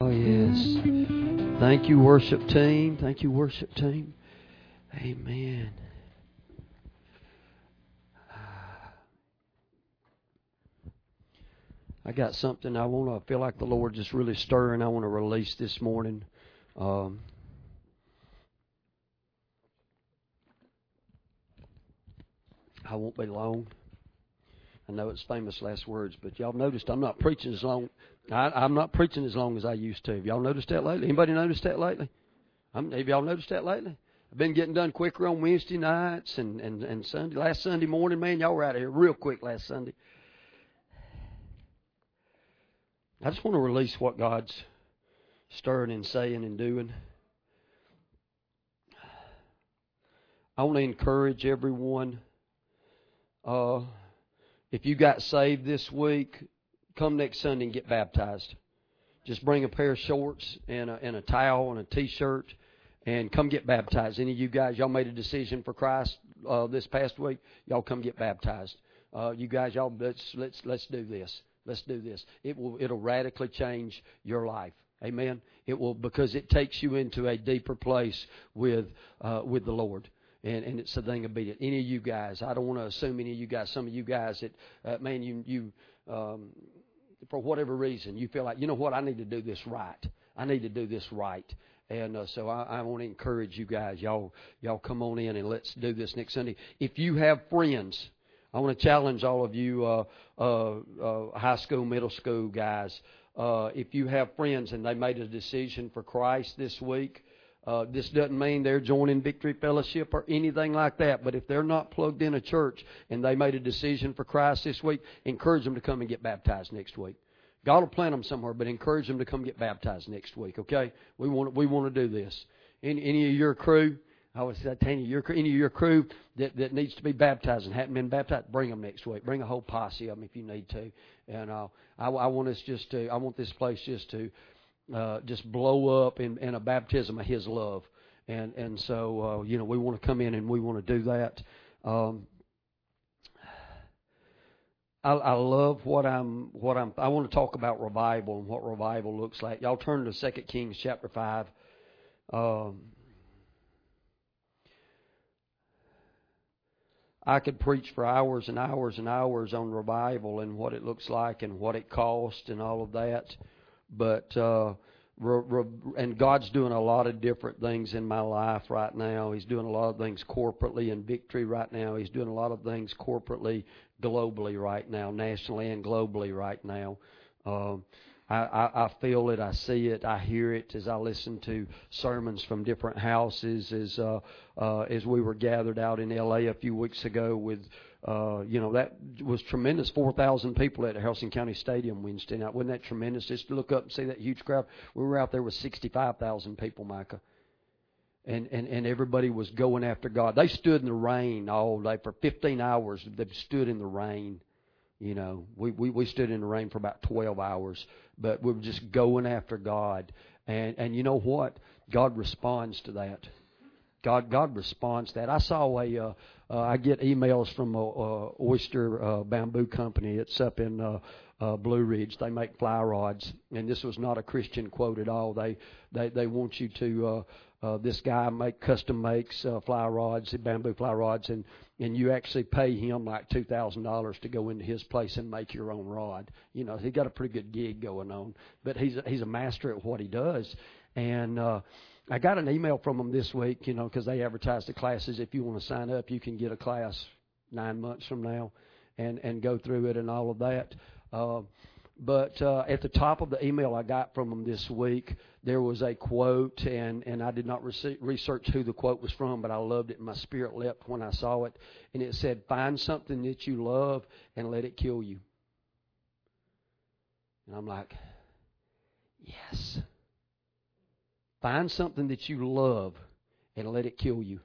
Oh, yes. Thank you, worship team. Thank you, worship team. Amen. I got something I feel like the Lord just really stirring. I want to release this morning. I won't be long. I know it's famous last words, but y'all noticed I'm not preaching as long. I'm not preaching as long as I used to. Have y'all noticed that lately? Anybody noticed that lately? Have y'all noticed that lately? I've been getting done quicker on Wednesday nights and Sunday. Last Sunday morning, man, y'all were out of here real quick last Sunday. I just want to release what God's stirring and saying and doing. I want to encourage everyone. If you got saved this week, come next Sunday and get baptized. Just bring a pair of shorts and a towel and a T-shirt and come get baptized. Any of you guys, y'all made a decision for Christ this past week, y'all come get baptized. You guys, y'all let's do this. Let's do this. It'll radically change your life. Amen. It will, because it takes you into a deeper place with the Lord. And it's the thing about it. Any of you guys, I don't want to assume any of you guys, some of you guys that, man, you for whatever reason, you feel like, you know what, I need to do this right. I need to do this right. And so I want to encourage you guys. Y'all come on in and let's do this next Sunday. If you have friends, I want to challenge all of you high school, middle school guys. If you have friends and they made a decision for Christ this week, this doesn't mean they're joining Victory Fellowship or anything like that. But if they're not plugged in a church and they made a decision for Christ this week, encourage them to come and get baptized next week. God will plant them somewhere, but encourage them to come get baptized next week. Okay? We want to do this. Any of your crew, I always say, any of your crew that needs to be baptized and hadn't been baptized, bring them next week. Bring a whole posse of them if you need to. And I want this place just to just blow up in a baptism of His love. And so we want to come in and we want to do that. I love I want to talk about revival and what revival looks like. Y'all turn to 2 Kings chapter 5. I could preach for hours and hours and hours on revival and what it looks like and what it costs and all of that. But and God's doing a lot of different things in my life right now. He's doing a lot of things corporately in Victory right now. He's doing a lot of things corporately, globally right now, nationally and globally right now. I feel it, I see it, I hear it as I listen to sermons from different houses as we were gathered out in L.A. a few weeks ago with, that was tremendous, 4,000 people at Harrison County Stadium Wednesday night. Wasn't that tremendous? Just to look up and see that huge crowd. We were out there with 65,000 people, Micah. And everybody was going after God. They stood in the rain all day for 15 hours. They stood in the rain. We stood in the rain for about 12 hours, but we were just going after God. And you know what? God responds to that. God responds to that. I saw I get emails from a Oyster Bamboo Company. It's up in Blue Ridge. They make fly rods, and this was not a Christian quote at all. They want you to. This guy custom makes fly rods, bamboo fly rods, and you actually pay him like $2,000 to go into his place and make your own rod. He got a pretty good gig going on, but he's a master at what he does. And I got an email from him this week, because they advertise the classes. If you want to sign up, you can get a class 9 months from now and go through it and all of that. But at the top of the email I got from them this week, there was a quote, and I did not research who the quote was from, but I loved it, and my spirit leapt when I saw it. And it said, "Find something that you love and let it kill you." And I'm like, yes. Find something that you love and let it kill you.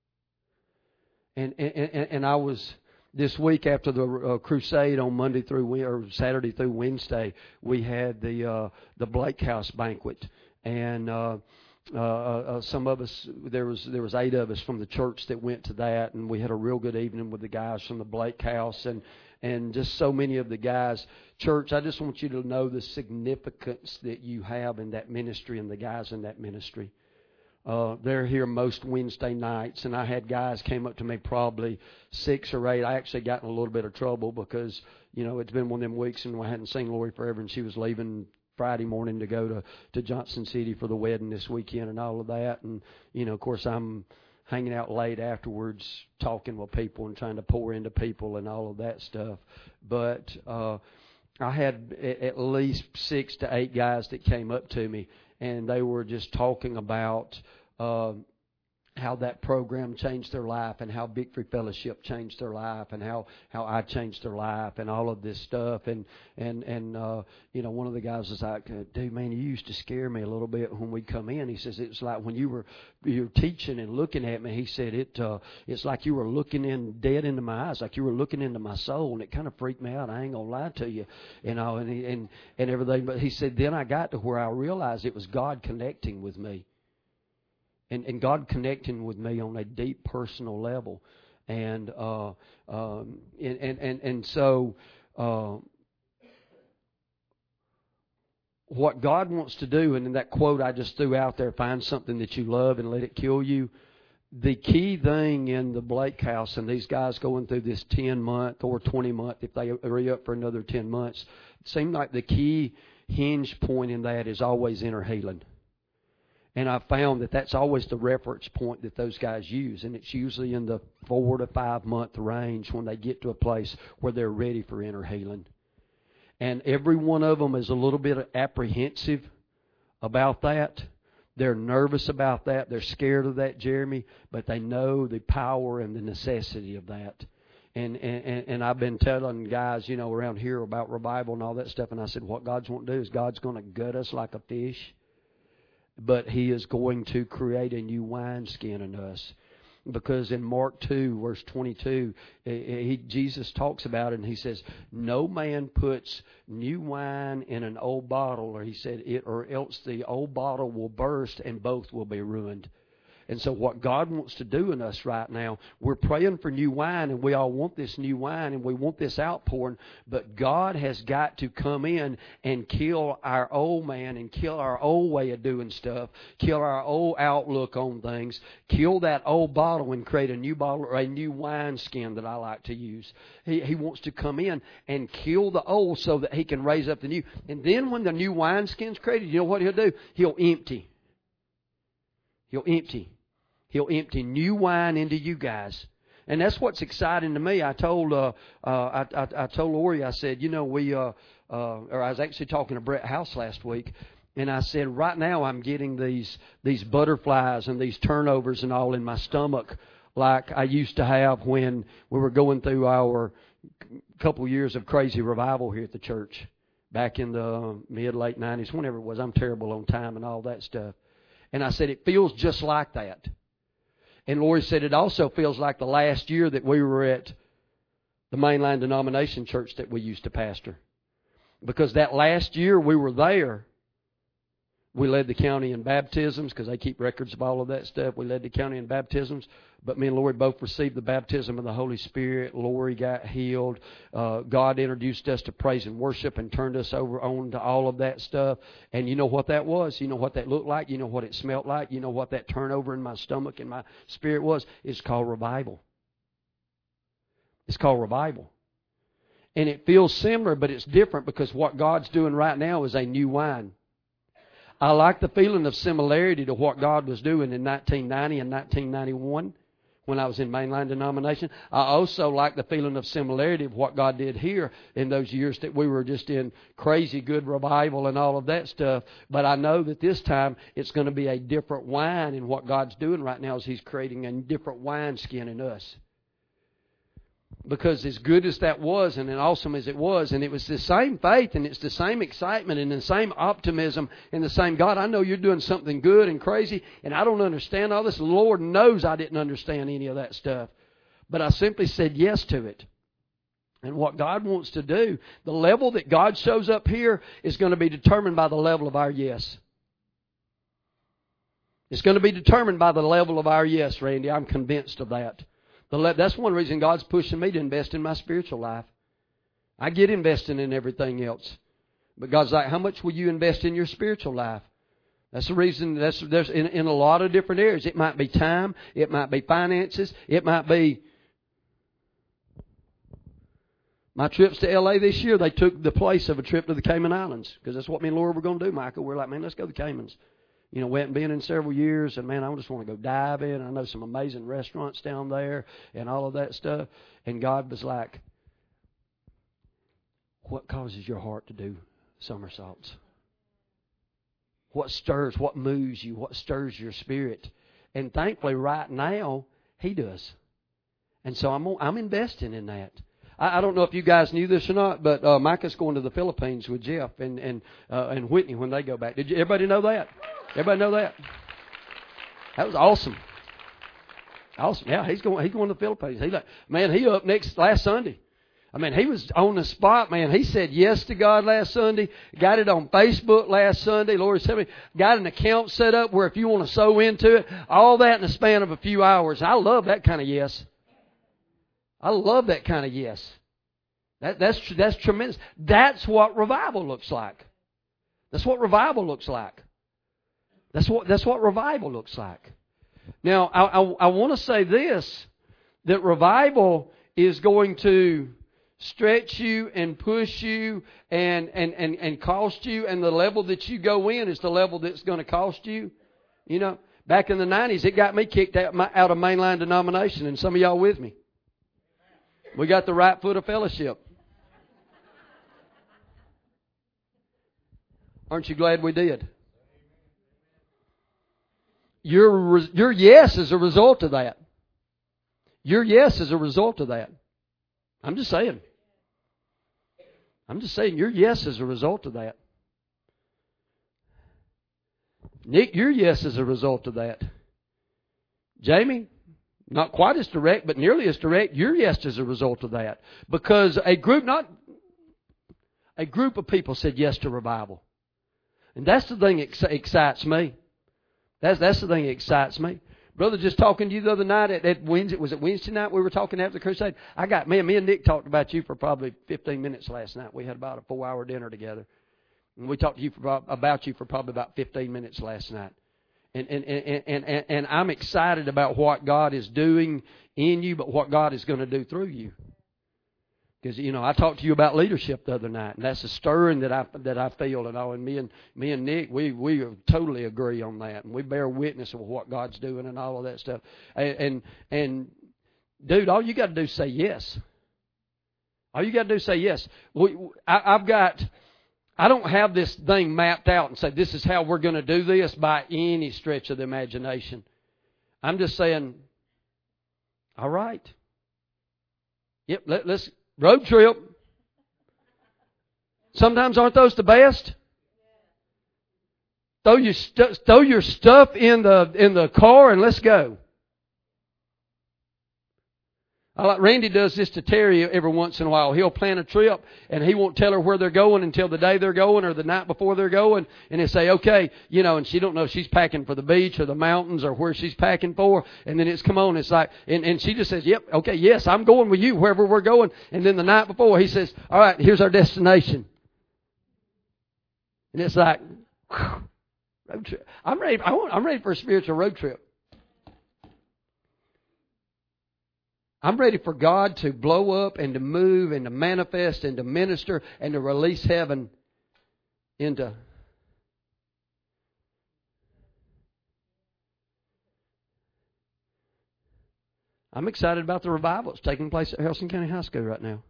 And I was... This week after the crusade on Saturday through Wednesday, we had the Blake House banquet, and some of us there was 8 of us from the church that went to that, and we had a real good evening with the guys from the Blake House, and just so many of the guys. Church, I just want you to know the significance that you have in that ministry and the guys in that ministry. They're here most Wednesday nights, and I had guys came up to me probably 6 or 8. I actually got in a little bit of trouble because, it's been one of them weeks and I hadn't seen Lori forever, and she was leaving Friday morning to go to Johnson City for the wedding this weekend and all of that. And, of course, I'm hanging out late afterwards talking with people and trying to pour into people and all of that stuff. But I had at least 6 to 8 guys that came up to me, and they were just talking about how that program changed their life, and how Victory Fellowship changed their life, and how I changed their life, and all of this stuff. And one of the guys was like, "Dude, man, you used to scare me a little bit when we'd come in." He says, "It's like when you were teaching and looking at me." He said, "It's like you were looking dead into my eyes, like you were looking into my soul, and it kind of freaked me out. I ain't gonna lie to you, and everything." But he said, then I got to where I realized it was God connecting with me. And God connecting with me on a deep personal level, and so what God wants to do, and in that quote I just threw out there, find something that you love and let it kill you. The key thing in the Blake house, and these guys going through this 10-month or 20-month, if they re-up for another 10 months, it seemed like the key hinge point in that is always inner healing. And I found that that's always the reference point that those guys use. And it's usually in the 4 to 5 month range when they get to a place where they're ready for inner healing. And every one of them is a little bit apprehensive about that. They're nervous about that. They're scared of that, Jeremy. But they know the power and the necessity of that. And I've been telling guys, around here about revival and all that stuff. And I said, what God's want to do is God's going to gut us like a fish. But He is going to create a new wineskin in us. Because in Mark 2, verse 22, Jesus talks about it, and He says, "No man puts new wine in an old bottle," or He said, "or else the old bottle will burst and both will be ruined." And so what God wants to do in us right now, we're praying for new wine, and we all want this new wine, and we want this outpouring, but God has got to come in and kill our old man and kill our old way of doing stuff, kill our old outlook on things, kill that old bottle and create a new bottle or a new wineskin that I like to use. He wants to come in and kill the old so that He can raise up the new. And then when the new wineskin's created, you know what He'll do? He'll empty. He'll empty new wine into you guys. And that's what's exciting to me. I told Lori, I said, or I was actually talking to Brett House last week, and I said, right now I'm getting these butterflies and these turnovers and all in my stomach like I used to have when we were going through our couple years of crazy revival here at the church back in the mid-late 90s, whenever it was. I'm terrible on time and all that stuff. And I said, it feels just like that. And Lori said it also feels like the last year that we were at the mainline denomination church that we used to pastor. Because that last year we were there, we led the county in baptisms, because they keep records of all of that stuff. We led the county in baptisms. But me and Lori both received the baptism of the Holy Spirit. Lori got healed. God introduced us to praise and worship and turned us over on to all of that stuff. And you know what that was? You know what that looked like? You know what it smelled like? You know what that turnover in my stomach and my spirit was? It's called revival. It's called revival. And it feels similar, but it's different, because what God's doing right now is a new wine. I like the feeling of similarity to what God was doing in 1990 and 1991 when I was in mainline denomination. I also like the feeling of similarity of what God did here in those years that we were just in crazy good revival and all of that stuff. But I know that this time it's going to be a different wine, and what God's doing right now is He's creating a different wineskin in us. Because as good as that was and as awesome as it was, and it was the same faith and it's the same excitement and the same optimism and the same God, I know you're doing something good and crazy and I don't understand all this. The Lord knows I didn't understand any of that stuff. But I simply said yes to it. And what God wants to do, the level that God shows up here is going to be determined by the level of our yes. It's going to be determined by the level of our yes, Randy. I'm convinced of that. That's one reason God's pushing me to invest in my spiritual life. I get investing in everything else. But God's like, how much will you invest in your spiritual life? That's the reason. There's in a lot of different areas. It might be time. It might be finances. It might be. My trips to L.A. this year, they took the place of a trip to the Cayman Islands. Because that's what me and Laura were going to do, Michael. We're like, man, let's go to the Caymans. You know, we hadn't been in several years. And, man, I just want to go dive in. I know some amazing restaurants down there and all of that stuff. And God was like, what causes your heart to do somersaults? What stirs, what moves you, what stirs your spirit? And thankfully, right now, He does. And so I'm investing in that. I don't know if you guys knew this or not, but Micah's going to the Philippines with Jeff and Whitney when they go back. Did everybody know that? Everybody know that? That was awesome. Awesome. Yeah, he's going to the Philippines. He up last Sunday. I mean, he was on the spot, man. He said yes to God last Sunday. Got it on Facebook last Sunday. Lord said me, got an account set up where if you want to sow into it, all that in the span of a few hours. I love that kind of yes. I love that kind of yes. That's tremendous. That's what revival looks like. That's what revival looks like. That's what revival looks like. Now, I want to say this, that revival is going to stretch you and push you and cost you, and the level that you go in is the level that's going to cost you. You know, back in the 90s, it got me kicked out of mainline denomination, and some of y'all with me. We got the right foot of fellowship. Aren't you glad we did? Your yes is a result of that. Your yes is a result of that. I'm just saying. Your yes is a result of that. Nick, your yes is a result of that. Jamie, not quite as direct, but nearly as direct. Your yes is a result of that. Because a group of people said yes to revival. And that's the thing that excites me. That's the thing that excites me. Brother, just talking to you the other night at Wednesday, was it Wednesday night we were talking after the crusade? Me and Nick talked about you for probably 15 minutes last night. We had about a 4-hour dinner together. And we talked to you about you for probably about 15 minutes last night. And I'm excited about what God is doing in you, but what God is going to do through you. Because, you know, I talked to you about leadership the other night, and that's a stirring that I feel and all. And me and Nick, we totally agree on that, and we bear witness of what God's doing and all of that stuff. And dude, all you got to do is say yes. All you got to do is say yes. I don't have this thing mapped out and say this is how we're going to do this by any stretch of the imagination. I'm just saying, all right. Yep, let's road trip. Sometimes aren't those the best? Throw your stuff in the car and let's go. Like Randy does this to Terry every once in a while. He'll plan a trip and he won't tell her where they're going until the day they're going or the night before they're going. And he'll say, okay, you know, and she don't know if she's packing for the beach or the mountains or where she's packing for. And then it's come on. It's like, and she just says, yep, okay, yes, I'm going with you wherever we're going. And then the night before he says, all right, here's our destination. And it's like, whew, road trip. I'm ready for a spiritual road trip. I'm ready for God to blow up and to move and to manifest and to minister and to release heaven into. I'm excited about the revival that's taking place at Harrison County High School right now.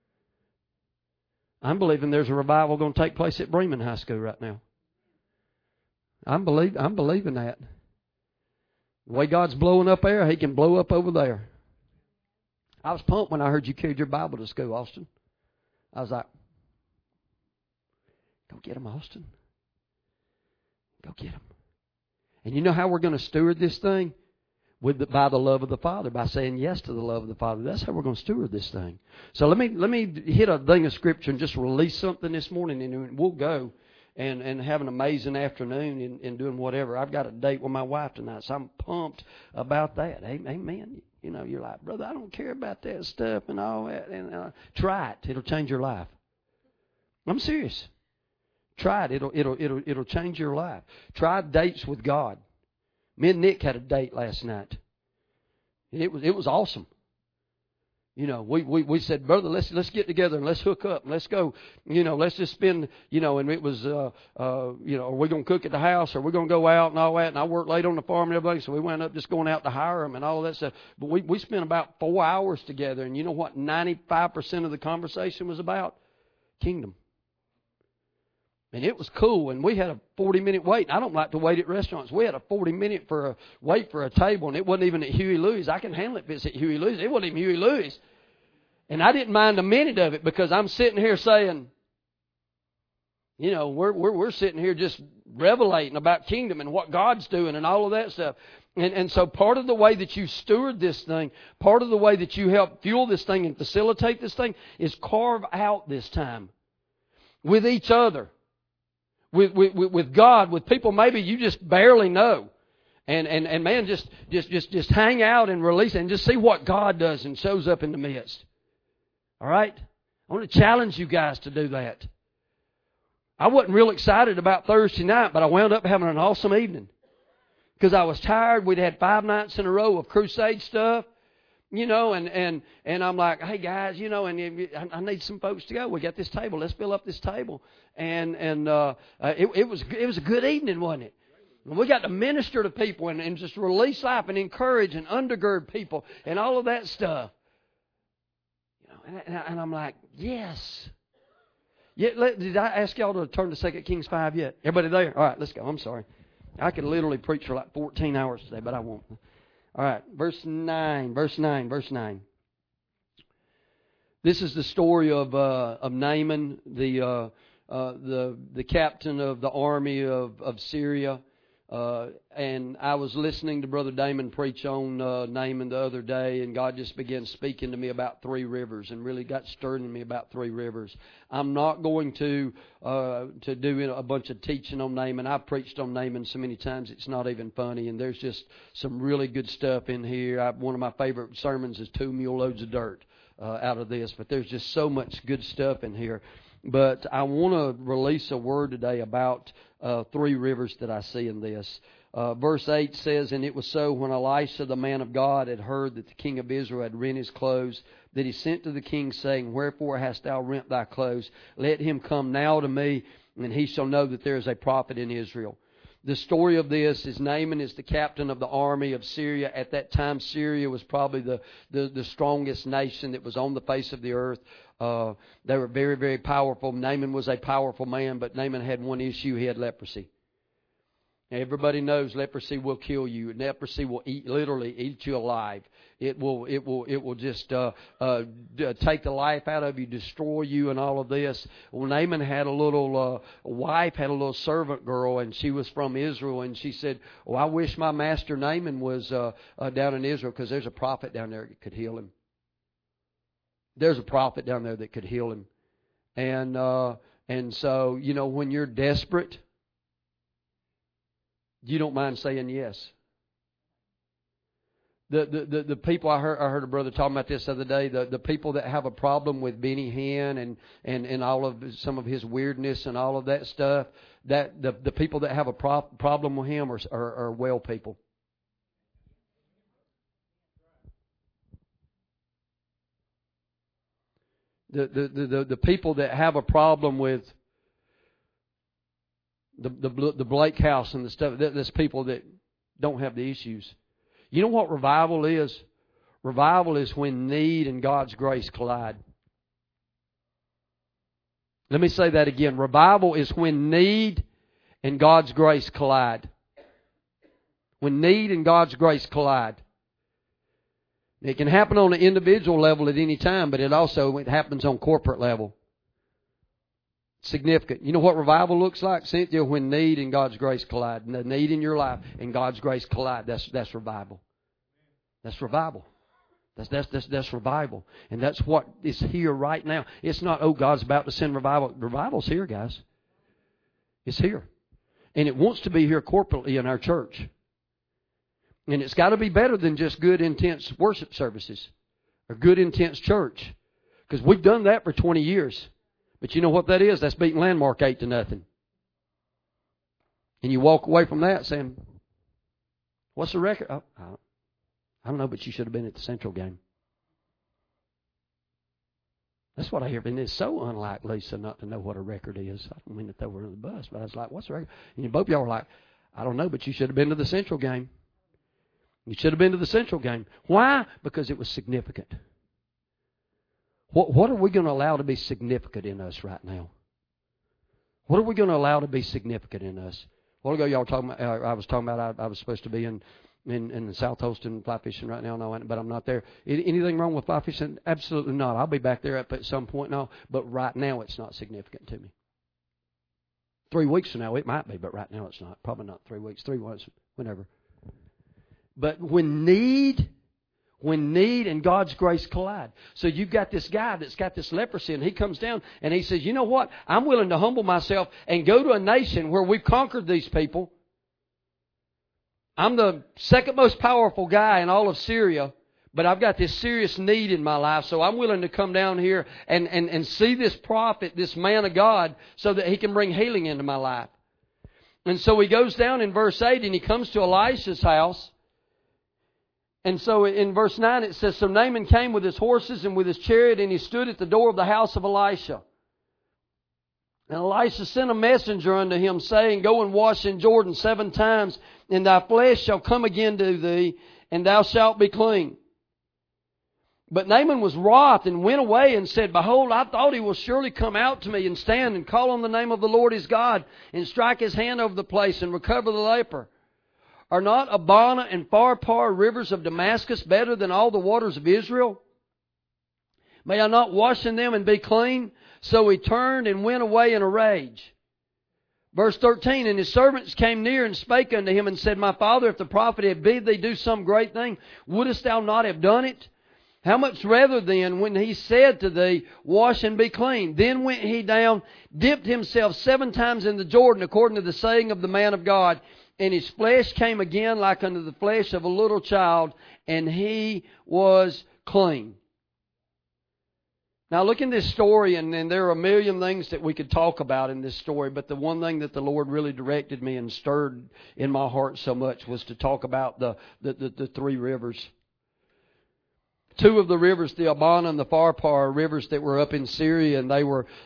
I'm believing there's a revival going to take place at Bremen High School right now. I'm believing that. The way God's blowing up there, He can blow up over there. I was pumped when I heard you carried your Bible to school, Austin. I was like, go get them, Austin. Go get them. And you know how we're going to steward this thing? By the love of the Father, by saying yes to the love of the Father. That's how we're going to steward this thing. So let me hit a thing of Scripture and just release something this morning, and we'll go. and have an amazing afternoon and doing whatever. I've got a date with my wife tonight, so I'm pumped about that. Amen. You know, you're like, brother, I don't care about that stuff and all that. And try it; it'll change your life. I'm serious. Try it; it'll change your life. Try dates with God. Me and Nick had a date last night. It was awesome. You know, we said, brother, let's get together and let's hook up and let's go. You know, let's just spend. You know, and it was, you know, are we going to cook at the house or are we going to go out and all that? And I worked late on the farm and everything, so we wound up just going out to hire them and all that stuff. But we spent about 4 hours together, and you know what? 95% of the conversation was about kingdom. And it was cool, and we had a 40-minute wait. I don't like to wait at restaurants. We had a 40-minute wait for a table, and it wasn't even at Huey Lewis. I can handle it if it's at Huey Lewis. It wasn't even Huey Lewis. And I didn't mind a minute of it because I'm sitting here saying, you know, we're sitting here just revelating about kingdom and what God's doing and all of that stuff. And so part of the way that you steward this thing, part of the way that you help fuel this thing and facilitate this thing is carve out this time with each other. With God, with people maybe you just barely know. And man, just hang out and release it and just see what God does and shows up in the midst. All right? I want to challenge you guys to do that. I wasn't real excited about Thursday night, but I wound up having an awesome evening. Because I was tired. We'd had 5 nights in a row of crusade stuff. You know, and I'm like, hey guys, you know, and I need some folks to go. We got this table. Let's fill up this table. And it was a good evening, wasn't it? And we got to minister to people and just release life and encourage and undergird people and all of that stuff. You know, and I'm like, yes. Did I ask y'all to turn to 2 Kings 5 yet? Everybody there? All right, let's go. I'm sorry. I could literally preach for like 14 hours today, but I won't. All right, verse 9. This is the story of Naaman, the captain of the army of Syria. And I was listening to Brother Damon preach on Naaman the other day, and God just began speaking to me about 3 rivers, and really got stirred in me about 3 rivers. I'm not going to do a bunch of teaching on Naaman. I've preached on Naaman so many times it's not even funny, and there's just some really good stuff in here. One of my favorite sermons is 2 mule loads of dirt out of this, but there's just so much good stuff in here. But I want to release a word today about 3 rivers that I see in this. Verse 8 says, and it was so when Elisha the man of God had heard that the king of Israel had rent his clothes, that he sent to the king, saying, wherefore hast thou rent thy clothes? Let him come now to me, and he shall know that there is a prophet in Israel. The story of this is Naaman is the captain of the army of Syria. At that time, Syria was probably the strongest nation that was on the face of the earth. They were very, very powerful. Naaman was a powerful man, but Naaman had one issue. He had leprosy. Everybody knows leprosy will kill you. Leprosy will literally eat you alive. It will just take the life out of you, destroy you, and all of this. Well, Naaman had a little wife, had a little servant girl, and she was from Israel, and she said, "Oh, I wish my master Naaman was down in Israel, because there's a prophet down there that could heal him. There's a prophet down there that could heal him." And so, you know, when you're desperate, you don't mind saying yes. The people, I heard a brother talking about this the other day, the people that have a problem with Benny Hinn and all of some of his weirdness and all of that stuff, that the people that have a problem with him are well people. The people that have a problem with the Blake House and the stuff, there's people that don't have the issues. You know what revival is? Revival is when need and God's grace collide. Let me say that again. Revival is when need and God's grace collide. When need and God's grace collide. It can happen on an individual level at any time, but it happens on corporate level. Significant. You know what revival looks like, Cynthia? When need and God's grace collide. And the need in your life and God's grace collide. That's revival. That's revival. That's revival. And that's what is here right now. It's not, oh, God's about to send revival. Revival's here, guys. It's here. And it wants to be here corporately in our church. And it's got to be better than just good, intense worship services or good, intense church. Because we've done that for 20 years. But you know what that is? That's beating Landmark 8-0. And you walk away from that saying, what's the record? Oh, I don't know, but you should have been at the Central game. That's what I hear. And it's so unlike Lisa not to know what a record is. I don't mean to throw her under the bus, but I was like, what's the record? And both of y'all were like, I don't know, but you should have been to the Central game. You should have been to the Central game. Why? Because it was significant. What are we going to allow to be significant in us right now? What are we going to allow to be significant in us? A while ago, y'all talking about, I was talking about I was supposed to be in the South Holston fly fishing right now, but I'm not there. Anything wrong with fly fishing? Absolutely not. I'll be back there at some point now, but right now it's not significant to me. 3 weeks from now it might be, but right now it's not. Probably not 3 weeks, 3 months, whenever. But when need and God's grace collide. So you've got this guy that's got this leprosy, and he comes down and he says, you know what? I'm willing to humble myself and go to a nation where we've conquered these people. I'm the second most powerful guy in all of Syria, but I've got this serious need in my life, so I'm willing to come down here and see this prophet, this man of God, so that he can bring healing into my life. And so he goes down in verse 8 and he comes to Elisha's house. And so in verse 9 it says, so Naaman came with his horses and with his chariot, and he stood at the door of the house of Elisha. And Elisha sent a messenger unto him, saying, go and wash in Jordan 7 times, and thy flesh shall come again to thee, and thou shalt be clean. But Naaman was wroth, and went away, and said, behold, I thought he will surely come out to me, and stand, and call on the name of the Lord his God, and strike his hand over the place, and recover the leper. Are not Abana and Pharpar, rivers of Damascus, better than all the waters of Israel? May I not wash in them and be clean? So he turned and went away in a rage. Verse 13, and his servants came near and spake unto him and said, my father, if the prophet had bid thee do some great thing, wouldest thou not have done it? How much rather then, when he said to thee, wash and be clean? Then went he down, dipped himself 7 times in the Jordan, according to the saying of the man of God. And his flesh came again like unto the flesh of a little child, and he was clean. Now look in this story, and there are a million things that we could talk about in this story, but the one thing that the Lord really directed me and stirred in my heart so much was to talk about the 3 rivers. 2 of the rivers, the Abana and the Pharpar, are rivers that were up in Syria, and they were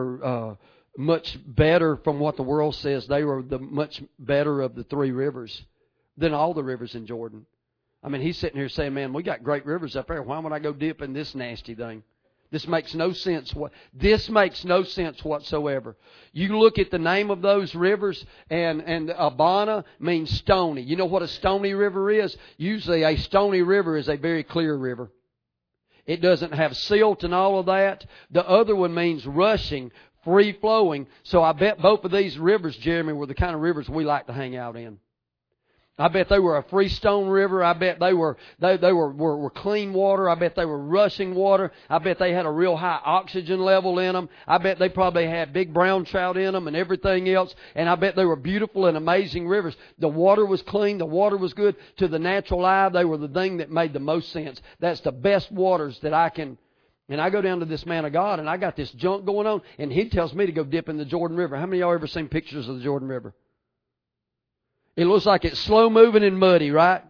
much better from what the world says. They were the much better of the 3 rivers than all the rivers in Jordan. I mean, he's sitting here saying, man, we got great rivers up there. Why would I go dip in this nasty thing? This makes no sense. This makes no sense whatsoever. You look at the name of those rivers, and Abana means stony. You know what a stony river is? Usually a stony river is a very clear river. It doesn't have silt and all of that. The other one means rushing, free flowing. So I bet both of these rivers, Jeremy, were the kind of rivers we like to hang out in. I bet they were a freestone river. I bet they were clean water. I bet they were rushing water. I bet they had a real high oxygen level in them. I bet they probably had big brown trout in them and everything else. And I bet they were beautiful and amazing rivers. The water was clean. The water was good. To the natural eye, they were the thing that made the most sense. That's the best waters that I can. And I go down to this man of God, and I got this junk going on, and he tells me to go dip in the Jordan River. How many of y'all ever seen pictures of the Jordan River? It looks like it's slow moving and muddy, right?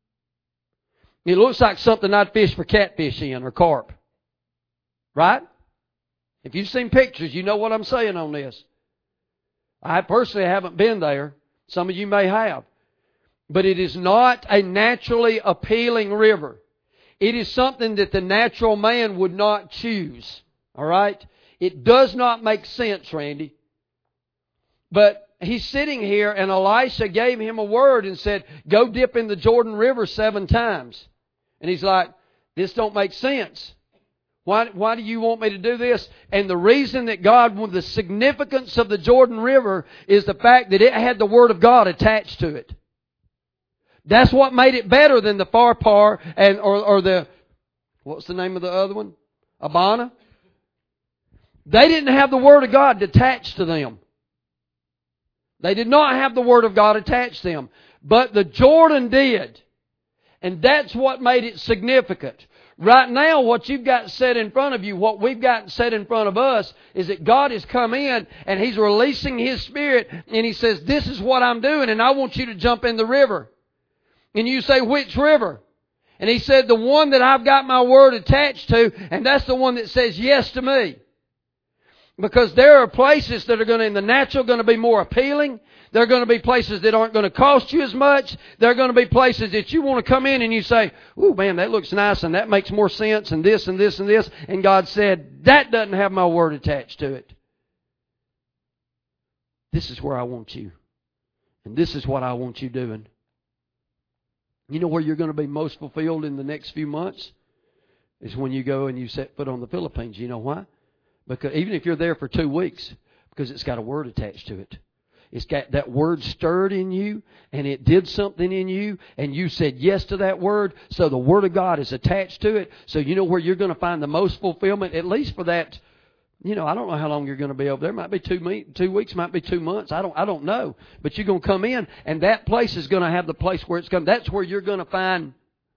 It looks like something I'd fish for catfish in or carp. Right? If you've seen pictures, you know what I'm saying on this. I personally haven't been there. Some of you may have. But it is not a naturally appealing river. It is something that the natural man would not choose. All right? It does not make sense, Randy. But he's sitting here, and Elisha gave him a word and said, go dip in the Jordan River 7 times. And he's like, this don't make sense. Why do you want me to do this? And the reason that the significance of the Jordan River is the fact that it had the Word of God attached to it. That's what made it better than the Pharpar or the, what's the name of the other one? Abana? They didn't have the Word of God attached to them. They did not have the Word of God attached to them. But the Jordan did. And that's what made it significant. Right now, what you've got set in front of you, what we've got set in front of us, is that God has come in and He's releasing His Spirit, and He says, this is what I'm doing, and I want you to jump in the river. And you say, which river? And He said, the one that I've got my Word attached to, and that's the one that says yes to me. Because there are places that are going to, in the natural, going to be more appealing. There are going to be places that aren't going to cost you as much. There are going to be places that you want to come in and you say, ooh, man, that looks nice and that makes more sense and this and this and this. And God said, that doesn't have my Word attached to it. This is where I want you. And this is what I want you doing. You know where you're going to be most fulfilled in the next few months? Is when you go and you set foot on the Philippines. You know why? Because even if you're there for 2 weeks, because it's got a Word attached to it. It's got that Word stirred in you, and it did something in you, and you said yes to that Word, so the Word of God is attached to it. So you know where you're going to find the most fulfillment, at least for that. I don't know how long you're going to be over there. It might be 2 weeks, might be 2 months. I don't know. But you're going to come in, and that place is going to have the place where it's going. That's where you're going to find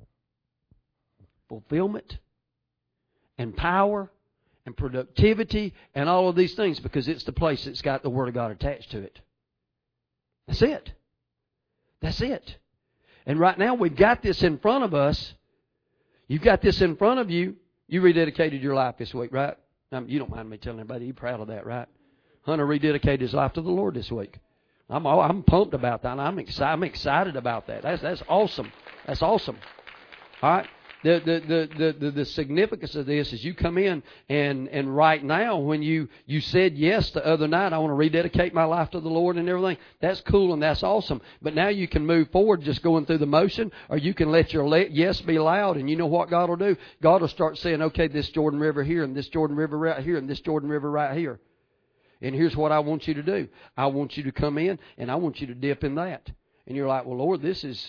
fulfillment and power and productivity and all of these things, because it's the place that's got the Word of God attached to it. That's it. That's it. And right now we've got this in front of us. You've got this in front of you. You rededicated your life this week, right? You don't mind me telling everybody, you're proud of that, right? Hunter rededicated his life to the Lord this week. I'm pumped about that. I'm excited about that. That's awesome. That's awesome. All right. The significance of this is you come in and right now when you said yes the other night, I want to rededicate my life to the Lord and everything. That's cool and that's awesome. But now you can move forward just going through the motion, or you can let your yes be loud, and you know what God will do? God will start saying, okay, this Jordan River here, and this Jordan River right here, and this Jordan River right here. And here's what I want you to do. I want you to come in and I want you to dip in that. And you're like, well, Lord,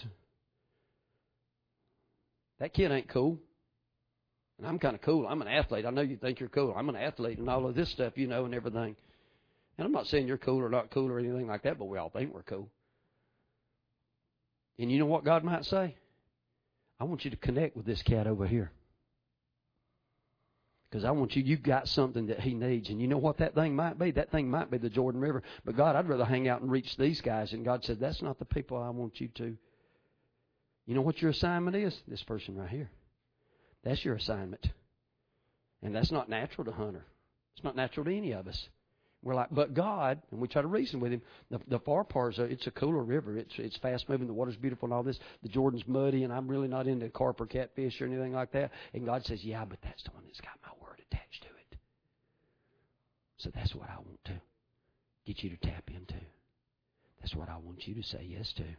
that kid ain't cool. And I'm kind of cool. I'm an athlete. I know you think you're cool. I'm an athlete and all of this stuff, and everything. And I'm not saying you're cool or not cool or anything like that, but we all think we're cool. And you know what God might say? I want you to connect with this cat over here. Because I want you've got something that he needs. And you know what that thing might be? That thing might be the Jordan River. But God, I'd rather hang out and reach these guys. And God said, that's not the people I want you to. You know what your assignment is? This person right here. That's your assignment. And that's not natural to Hunter. It's not natural to any of us. We're like, but God, and we try to reason with Him. The far part it's a cooler river. It's fast moving. The water's beautiful and all this. The Jordan's muddy, and I'm really not into carp or catfish or anything like that. And God says, yeah, but that's the one that's got my Word attached to it. So that's what I want to get you to tap into. That's what I want you to say yes to.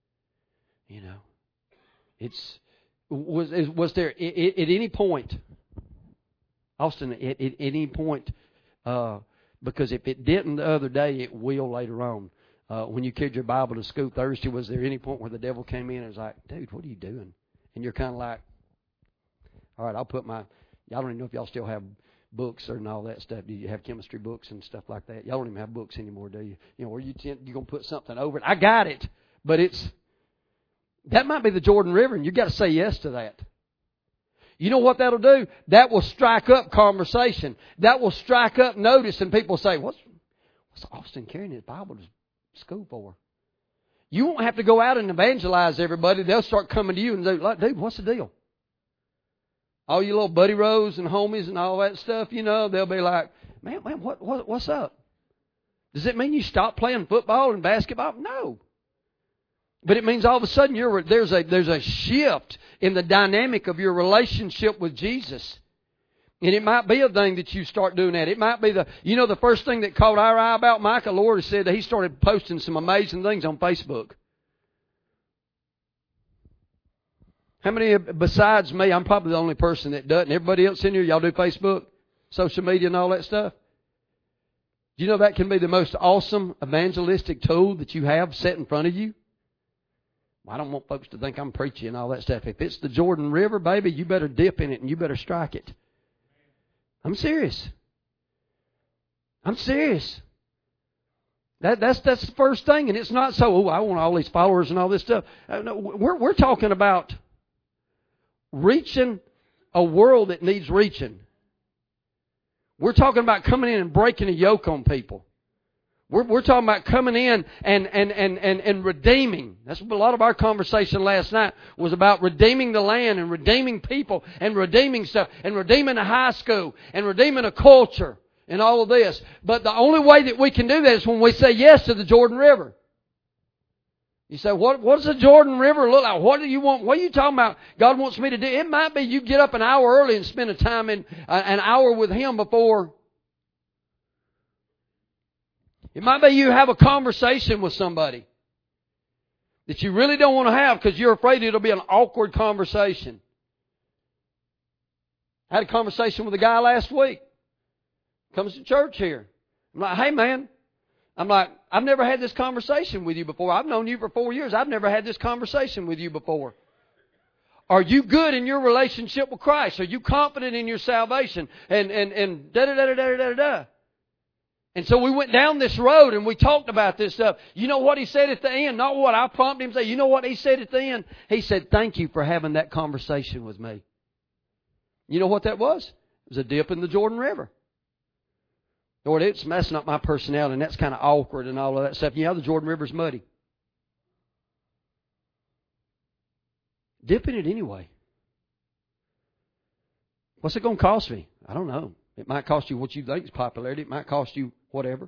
Was there at any point, Austin, at any point, because if it didn't the other day, it will later on. When you carried your Bible to school Thursday, was there any point where the devil came in and was like, dude, what are you doing? And you're kind of like, all right, I'll put y'all don't even know if y'all still have books and all that stuff. Do you have chemistry books and stuff like that? Y'all don't even have books anymore, do you? Where you're going to put something over it. I got it, but that might be the Jordan River, and you've got to say yes to that. You know what that'll do? That will strike up conversation. That will strike up notice, and people say, what's Austin carrying his Bible to school for? You won't have to go out and evangelize everybody. They'll start coming to you and say, dude, what's the deal? All you little buddy rows and homies and all that stuff, they'll be like, man, what's up? Does it mean you stop playing football and basketball? No. But it means all of a sudden there's a shift in the dynamic of your relationship with Jesus. And it might be a thing that you start doing that. It might be the first thing that caught our eye about Micah, Lord said that he started posting some amazing things on Facebook. How many, besides me, I'm probably the only person that doesn't. Everybody else in here, y'all do Facebook, social media and all that stuff? Do you know that can be the most awesome evangelistic tool that you have set in front of you? I don't want folks to think I'm preaching and all that stuff. If it's the Jordan River, baby, you better dip in it and you better strike it. I'm serious. I'm serious. That's the first thing, and it's not so, I want all these followers and all this stuff. No, we're talking about reaching a world that needs reaching. We're talking about coming in and breaking a yoke on people. We're talking about coming in and redeeming. That's what a lot of our conversation last night was about, redeeming the land and redeeming people and redeeming stuff and redeeming a high school and redeeming a culture and all of this. But the only way that we can do that is when we say yes to the Jordan River. You say, what does the Jordan River look like? What do you want? What are you talking about God wants me to do? It might be you get up an hour early and spend an hour with Him before. It might be you have a conversation with somebody that you really don't want to have because you're afraid it'll be an awkward conversation. I had a conversation with a guy last week. Comes to church here. I'm like, hey man. I'm like, I've never had this conversation with you before. I've known you for 4 years. I've never had this conversation with you before. Are you good in your relationship with Christ? Are you confident in your salvation? And da-da-da-da-da-da-da. And so we went down this road and we talked about this stuff. You know what he said at the end? Not what I prompted him to say. You know what he said at the end? He said, thank you for having that conversation with me. You know what that was? It was a dip in the Jordan River. Lord, it's messing up my personality, and that's kind of awkward and all of that stuff. The Jordan River's muddy. Dip in it anyway. What's it going to cost me? I don't know. It might cost you what you think is popularity. It might cost you whatever.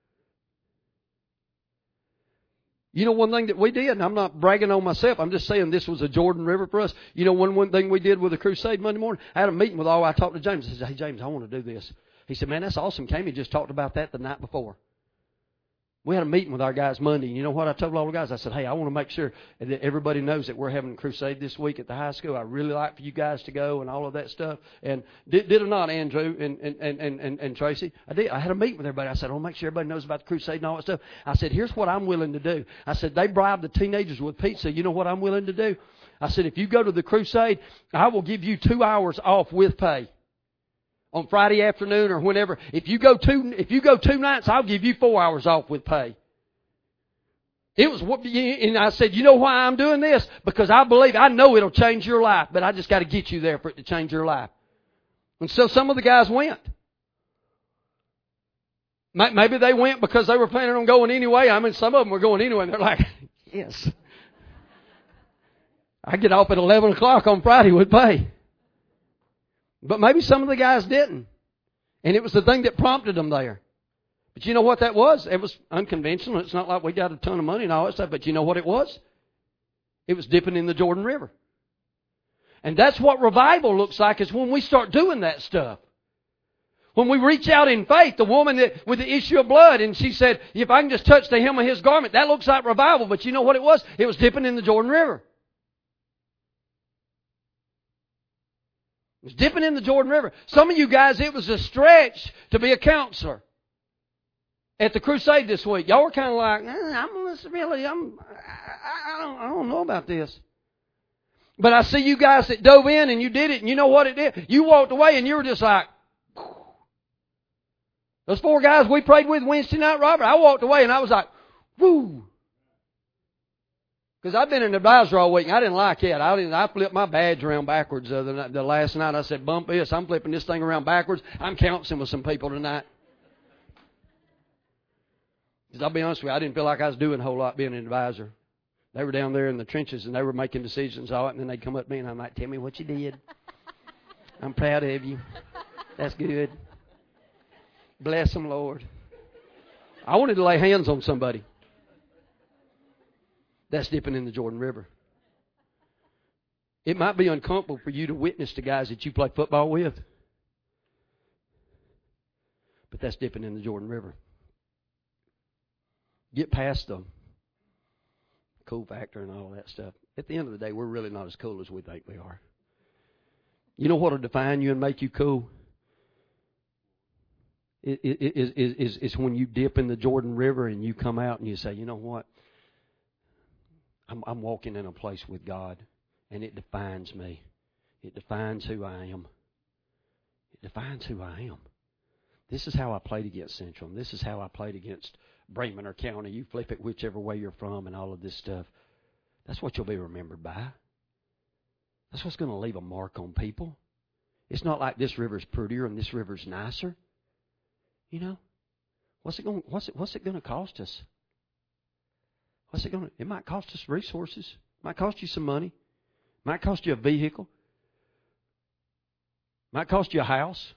You know one thing that we did, and I'm not bragging on myself, I'm just saying this was a Jordan River for us. You know one thing we did with the crusade Monday morning? I had a meeting with I talked to James. I said, hey James, I want to do this. He said, man, that's awesome. Came just talked about that the night before. We had a meeting with our guys Monday. And you know what I told all the guys? I said, hey, I want to make sure that everybody knows that we're having a crusade this week at the high school. I really like for you guys to go and all of that stuff. And did or not, Andrew and Tracy? I did. I had a meeting with everybody. I said, I want to make sure everybody knows about the crusade and all that stuff. I said, here's what I'm willing to do. I said, they bribed the teenagers with pizza. You know what I'm willing to do? I said, if you go to the crusade, I will give you 2 hours off with pay. On Friday afternoon or whenever. If you go 2 nights, I'll give you 4 hours off with pay. It was what, and I said, you know why I'm doing this? Because I know it'll change your life, but I just got to get you there for it to change your life. And so some of the guys went. Maybe they went because they were planning on going anyway. I mean, some of them were going anyway, and they're like, yes. I get off at 11 o'clock on Friday with pay. But maybe some of the guys didn't. And it was the thing that prompted them there. But you know what that was? It was unconventional. It's not like we got a ton of money and all that stuff. But you know what it was? It was dipping in the Jordan River. And that's what revival looks like, is when we start doing that stuff. When we reach out in faith, the woman with the issue of blood, and she said, if I can just touch the hem of His garment, that looks like revival. But you know what it was? It was dipping in the Jordan River. It was dipping in the Jordan River. Some of you guys, it was a stretch to be a counselor at the crusade this week. Y'all were kind of like, I don't know about this. But I see you guys that dove in and you did it, and you know what it did? You walked away and you were just like, those 4 guys we prayed with Wednesday night, Robert, I walked away and I was like, whoo. Because I've been an advisor all week and I didn't like it. I flipped my badge around backwards the last night. I said, bump this. I'm flipping this thing around backwards. I'm counseling with some people tonight. Because I'll be honest with you, I didn't feel like I was doing a whole lot being an advisor. They were down there in the trenches and they were making decisions all it, and then they'd come up to me and I'm like, tell me what you did. I'm proud of you. That's good. Bless them, Lord. I wanted to lay hands on somebody. That's dipping in the Jordan River. It might be uncomfortable for you to witness to guys that you play football with. But that's dipping in the Jordan River. Get past the cool factor and all that stuff. At the end of the day, we're really not as cool as we think we are. You know what will define you and make you cool? Is when you dip in the Jordan River and you come out and you say, you know what? I'm walking in a place with God, and it defines me. It defines who I am. It defines who I am. This is how I played against Central, and this is how I played against Bremen or county. You flip it whichever way you're from and all of this stuff. That's what you'll be remembered by. That's what's going to leave a mark on people. It's not like this river's prettier and this river's nicer. You know? What's it going to cost us? It might cost us resources. It might cost you some money. It might cost you a vehicle. It might cost you a house.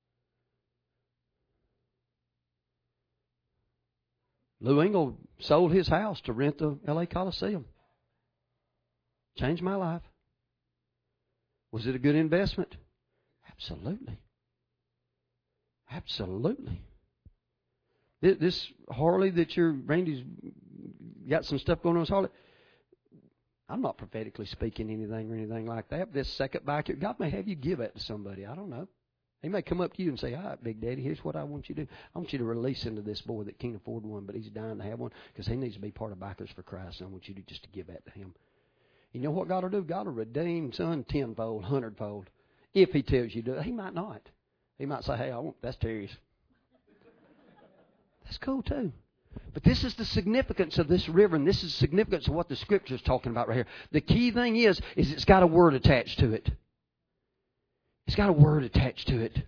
Lou Engle sold his house to rent the L.A. Coliseum. Changed my life. Was it a good investment? Absolutely. Absolutely. This Harley that Randy's got some stuff going on with Harley. I'm not prophetically speaking anything like that. This second bike, God may have you give it to somebody. I don't know. He may come up to you and say, all right, Big Daddy, here's what I want you to do. I want you to release into this boy that can't afford one, but he's dying to have one because he needs to be part of Bikers for Christ. And I want you to just to give that to him. You know what God will do? God will redeem, son, tenfold, hundredfold. If he tells you to do it. He might not. He might say, hey, that's Terry's. That's cool too. But this is the significance of this river, and this is the significance of what the Scripture is talking about right here. The key thing is it's got a word attached to it. It's got a word attached to it.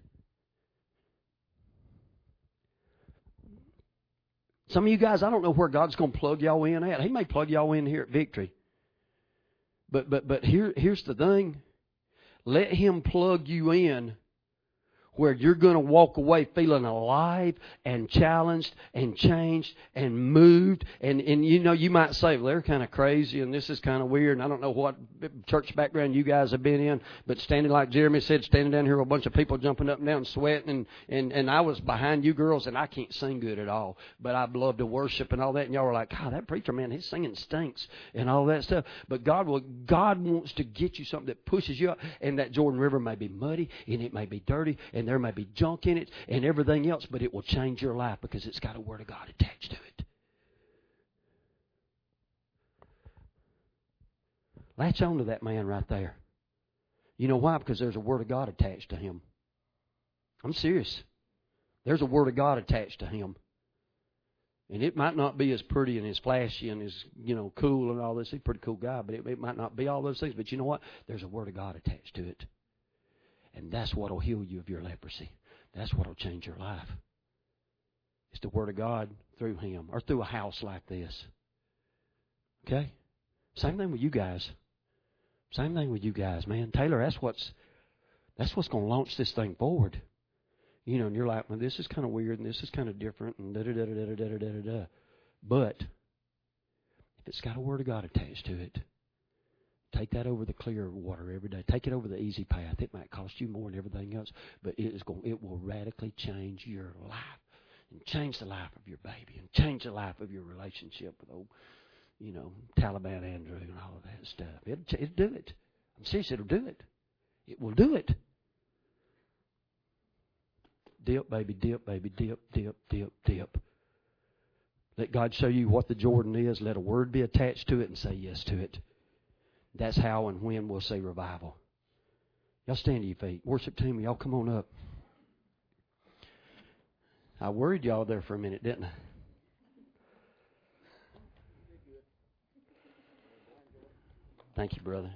Some of you guys, I don't know where God's going to plug y'all in at. He may plug y'all in here at Victory. But here's the thing. Let Him plug you in where you're going to walk away feeling alive and challenged and changed and moved. And you know, you might say, well, they're kind of crazy and this is kind of weird. And I don't know what church background you guys have been in, but standing like Jeremy said, standing down here with a bunch of people jumping up and down, sweating. And I was behind you girls and I can't sing good at all. But I love to worship and all that. And y'all were like, God, that preacher, man, his singing stinks and all that stuff. But God wants to get you something that pushes you up. And that Jordan River may be muddy and it may be dirty and there may be junk in it and everything else, but it will change your life because it's got a Word of God attached to it. Latch on to that man right there. You know why? Because there's a Word of God attached to him. I'm serious. There's a Word of God attached to him. And it might not be as pretty and as flashy and as, cool and all this. He's a pretty cool guy, but it might not be all those things. But you know what? There's a Word of God attached to it. And that's what will heal you of your leprosy. That's what will change your life. It's the Word of God through him or through a house like this. Okay? Same thing with you guys. Same thing with you guys, man. Taylor, that's what's going to launch this thing forward. And you're like, well, this is kind of weird and this is kind of different and da-da-da-da-da-da-da-da-da. But if it's got a Word of God attached to it, take that over the clear water every day. Take it over the easy path. It might cost you more than everything else, but it will radically change your life and change the life of your baby and change the life of your relationship with old, Taliban Andrew and all of that stuff. It'll do it. I'm serious, it'll do it. It will do it. Dip, baby, dip, baby, dip, dip, dip, dip. Let God show you what the Jordan is. Let a word be attached to it and say yes to it. That's how and when we'll see revival. Y'all stand to your feet. Worship team, y'all come on up. I worried y'all there for a minute, didn't I? Thank you, brother.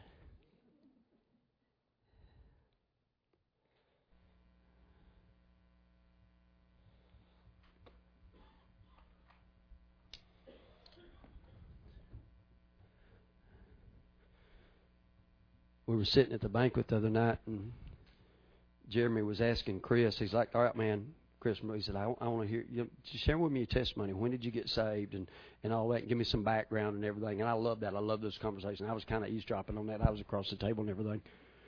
We were sitting at the banquet the other night, and Jeremy was asking Chris. He's like, all right, man, Chris, he said, I want to hear you. Share with me your testimony. When did you get saved and all that? Give me some background and everything. And I love that. I love those conversations. I was kind of eavesdropping on that. I was across the table and everything.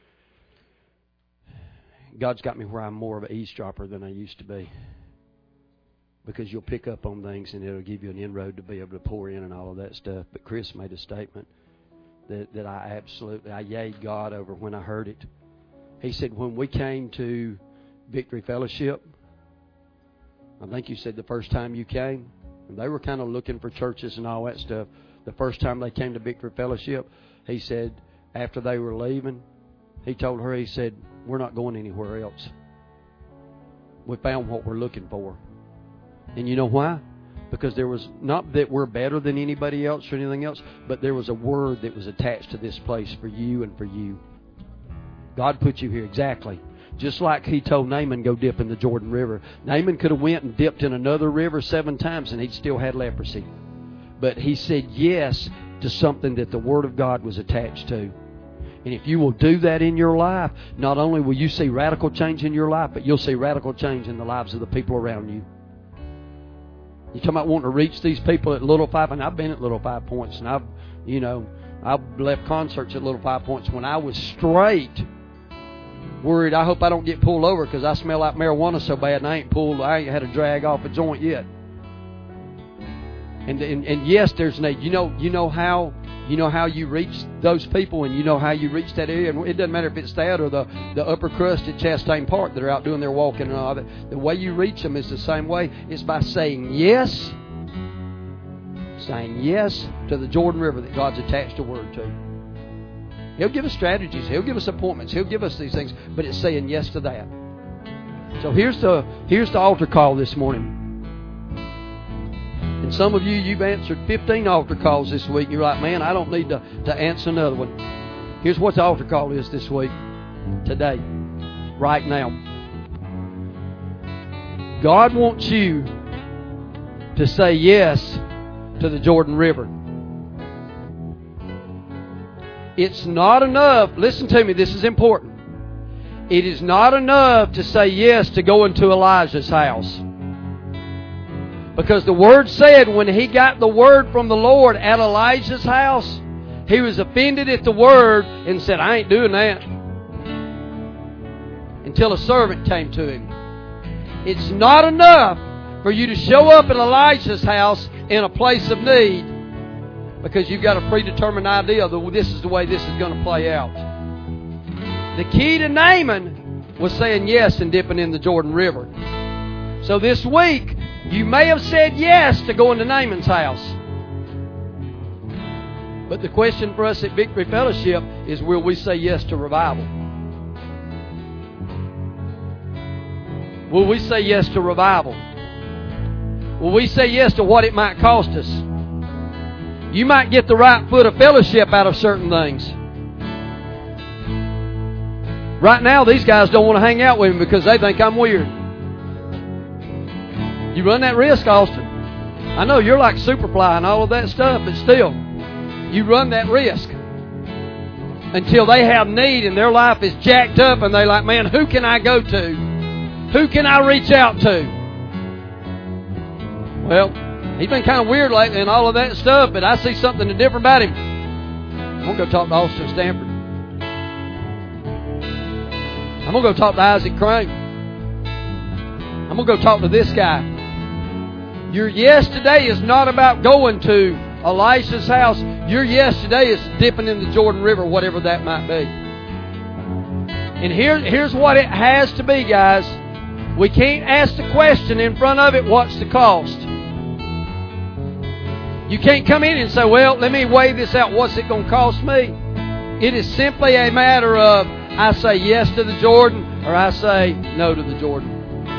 God's got me where I'm more of an eavesdropper than I used to be. Because you'll pick up on things and it'll give you an inroad to be able to pour in and all of that stuff. But Chris made a statement that I yayed God over when I heard it. He said, when we came to Victory Fellowship, I think you said the first time you came, and they were kind of looking for churches and all that stuff. The first time they came to Victory Fellowship, he said, after they were leaving, he told her, he said, we're not going anywhere else. We found what we're looking for. And you know why? Because there was, not that we're better than anybody else or anything else, but there was a word that was attached to this place for you and for you. God put you here, exactly. Just like He told Naaman, go dip in the Jordan River. Naaman could have went and dipped in another river 7 times and he'd still had leprosy. But he said yes to something that the Word of God was attached to. And if you will do that in your life, not only will you see radical change in your life, but you'll see radical change in the lives of the people around you. You're talking about wanting to reach these people at Little Five, and I've been at Little 5 Points, and I've left concerts at Little 5 Points when I was straight, worried I hope I don't get pulled over because I smell like marijuana so bad, and I ain't had to drag off a joint yet. And yes, there's need. You know how you reach those people, and you know how you reach that area. And it doesn't matter if it's that or the upper crust at Chastain Park that are out doing their walking and all that. The way you reach them is the same way. It's by saying yes to the Jordan River that God's attached a word to. He'll give us strategies. He'll give us appointments. He'll give us these things. But it's saying yes to that. So here's the altar call this morning. And some of you, you've answered 15 altar calls this week. You're like, man, I don't need to answer another one. Here's what the altar call is this week. Today. Right now. God wants you to say yes to the Jordan River. It's not enough. Listen to me, this is important. It is not enough to say yes to going to Elijah's house. Because the Word said when he got the word from the Lord at Elijah's house, he was offended at the word and said, I ain't doing that. Until a servant came to him. It's not enough for you to show up at Elijah's house in a place of need because you've got a predetermined idea that this is the way this is going to play out. The key to Naaman was saying yes and dipping in the Jordan River. So this week, you may have said yes to going to Naaman's house. But the question for us at Victory Fellowship is, will we say yes to revival? Will we say yes to revival? Will we say yes to what it might cost us? You might get the right foot of fellowship out of certain things. Right now, these guys don't want to hang out with me because they think I'm weird. You run that risk, Austin. I know you're like Superfly and all of that stuff, but still, you run that risk until they have need and their life is jacked up and they're like, man, who can I go to? Who can I reach out to? Well, he's been kind of weird lately and all of that stuff, but I see something different about him. I'm going to go talk to Austin Stanford. I'm going to go talk to Isaac Crane. I'm going to go talk to this guy. Your yes today is not about going to Elisha's house. Your yes today is dipping in the Jordan River, whatever that might be. And here's what it has to be, guys. We can't ask the question in front of it, what's the cost? You can't come in and say, well, let me weigh this out. What's it going to cost me? It is simply a matter of, I say yes to the Jordan or I say no to the Jordan.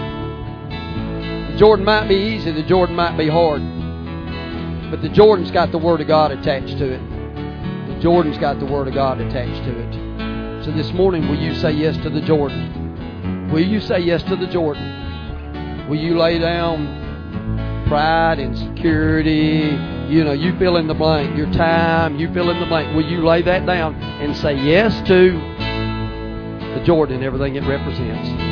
The Jordan might be easy. The Jordan might be hard. But the Jordan's got the Word of God attached to it. The Jordan's got the Word of God attached to it. So this morning, will you say yes to the Jordan? Will you say yes to the Jordan? Will you lay down pride, insecurity, you fill in the blank, your time, you fill in the blank. Will you lay that down and say yes to the Jordan and everything it represents?